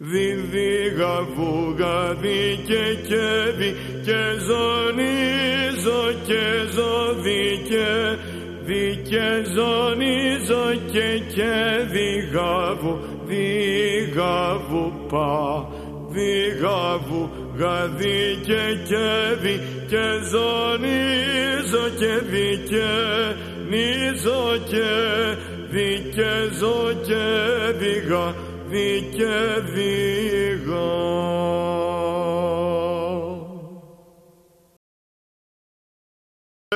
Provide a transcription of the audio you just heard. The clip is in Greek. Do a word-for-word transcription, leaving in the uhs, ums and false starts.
διδίγα βούγα δίκαι και δίκαι ζωνίζω και ζωδίκαι δίκαι ζωνίζω και και διγάβου διγάβου πα διγάβου γαδίκαι και δίκαι ζωνίζω και δίκαι νίζω και δίκαι ζω και διγα δίκαι διγα.